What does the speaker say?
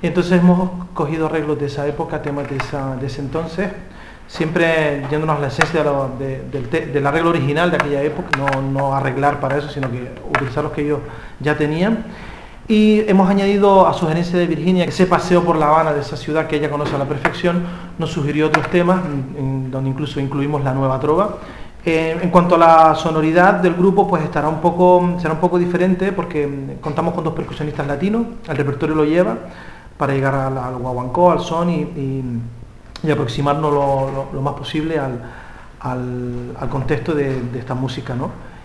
Entonces hemos cogido arreglos de esa época, temas de ese entonces, siempre yéndonos a la esencia del arreglo original de aquella época, no arreglar para eso, sino que utilizar los que ellos ya tenían. Y hemos añadido, a sugerencia de Virginia, ese paseo por La Habana, de esa ciudad que ella conoce a la perfección, nos sugirió otros temas, donde incluso incluimos la nueva trova. En cuanto a la sonoridad del grupo, pues será un poco diferente, porque contamos con 2 percusionistas latinos, el repertorio lo lleva, para llegar al guaguancó, al son y aproximarnos lo más posible al contexto de esta música, ¿no?